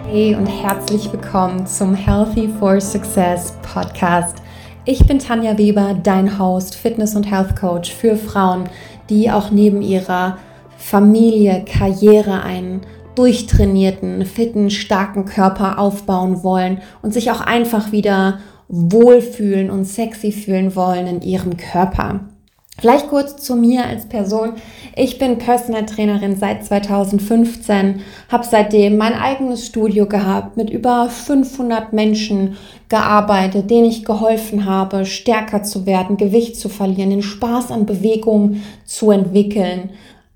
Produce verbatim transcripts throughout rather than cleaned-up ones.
Hey und herzlich willkommen zum Healthy for Success Podcast. Ich bin Tanja Weber, dein Host, Fitness- und Health Coach für Frauen, die auch neben ihrer Familie, Karriere einen durchtrainierten, fitten, starken Körper aufbauen wollen und sich auch einfach wieder wohlfühlen und sexy fühlen wollen in ihrem Körper. Vielleicht kurz zu mir als Person. Ich bin Personal Trainerin seit zweitausendfünfzehn, habe seitdem mein eigenes Studio gehabt, mit über fünfhundert Menschen gearbeitet, denen ich geholfen habe, stärker zu werden, Gewicht zu verlieren, den Spaß an Bewegung zu entwickeln,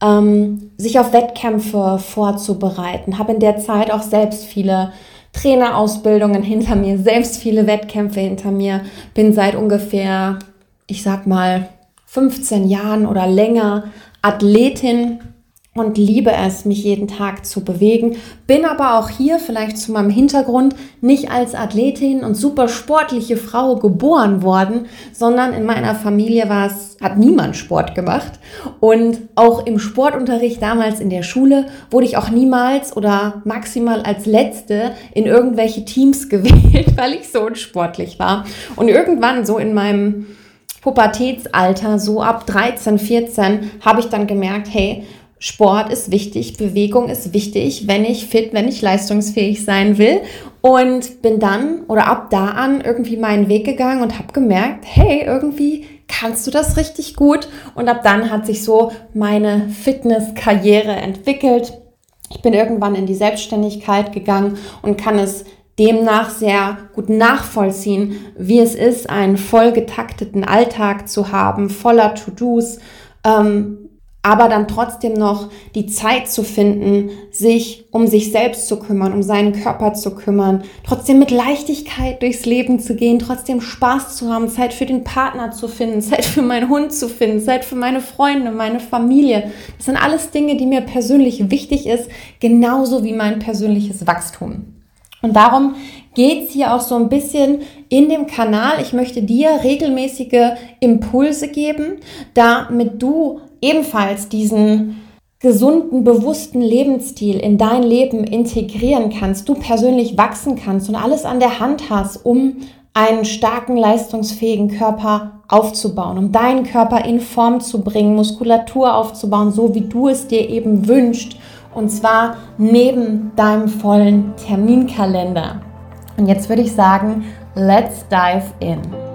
ähm, sich auf Wettkämpfe vorzubereiten. Habe in der Zeit auch selbst viele Trainerausbildungen hinter mir, selbst viele Wettkämpfe hinter mir. Bin seit ungefähr, ich sag mal, fünfzehn Jahren oder länger Athletin und liebe es, mich jeden Tag zu bewegen. Bin aber auch hier vielleicht zu meinem Hintergrund nicht als Athletin und super sportliche Frau geboren worden, sondern in meiner Familie war es, hat niemand Sport gemacht. Und auch im Sportunterricht damals in der Schule wurde ich auch niemals oder maximal als Letzte in irgendwelche Teams gewählt, weil ich so unsportlich war. Und irgendwann so in meinem Pubertätsalter, so ab dreizehn, vierzehn, habe ich dann gemerkt, hey, Sport ist wichtig, Bewegung ist wichtig, wenn ich fit, wenn ich leistungsfähig sein will. Und bin dann oder ab da an irgendwie meinen Weg gegangen und habe gemerkt, hey, irgendwie kannst du das richtig gut. Und ab dann hat sich so meine Fitnesskarriere entwickelt. Ich bin irgendwann in die Selbstständigkeit gegangen und kann es demnach sehr gut nachvollziehen, wie es ist, einen voll getakteten Alltag zu haben, voller To-Dos, ähm, aber dann trotzdem noch die Zeit zu finden, sich um sich selbst zu kümmern, um seinen Körper zu kümmern, trotzdem mit Leichtigkeit durchs Leben zu gehen, trotzdem Spaß zu haben, Zeit für den Partner zu finden, Zeit für meinen Hund zu finden, Zeit für meine Freunde, meine Familie. Das sind alles Dinge, die mir persönlich wichtig ist, genauso wie mein persönliches Wachstum. Und darum geht's hier auch so ein bisschen in dem Kanal. Ich möchte dir regelmäßige Impulse geben, damit du ebenfalls diesen gesunden, bewussten Lebensstil in dein Leben integrieren kannst, du persönlich wachsen kannst und alles an der Hand hast, um einen starken, leistungsfähigen Körper aufzubauen, um deinen Körper in Form zu bringen, Muskulatur aufzubauen, so wie du es dir eben wünschst. Und zwar neben deinem vollen Terminkalender. Und jetzt würde ich sagen, let's dive in.